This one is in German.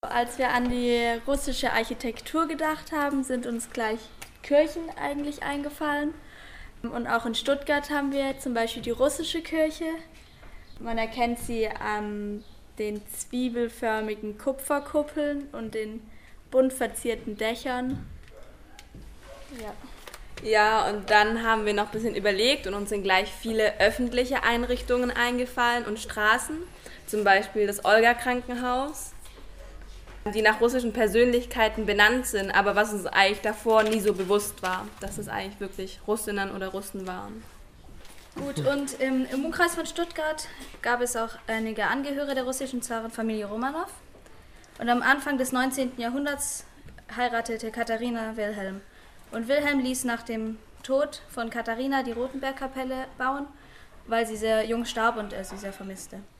Als wir an die russische Architektur gedacht haben, sind uns gleich Kirchen eigentlich eingefallen. Und auch in Stuttgart haben wir zum Beispiel die russische Kirche. Man erkennt sie an den zwiebelförmigen Kupferkuppeln und den bunt verzierten Dächern. Ja. Ja, und dann haben wir noch ein bisschen überlegt und uns sind gleich viele öffentliche Einrichtungen eingefallen und Straßen, zum Beispiel das Olga-Krankenhaus, die nach russischen Persönlichkeiten benannt sind, aber was uns eigentlich davor nie so bewusst war, dass es eigentlich wirklich Russinnen oder Russen waren. Gut, und im Umkreis von Stuttgart gab es auch einige Angehörige der russischen Zarenfamilie Romanow. Und am Anfang des 19. Jahrhunderts heiratete Katharina Wilhelm. Und Wilhelm ließ nach dem Tod von Katharina die Rotenbergkapelle bauen, weil sie sehr jung starb und er sie sehr vermisste.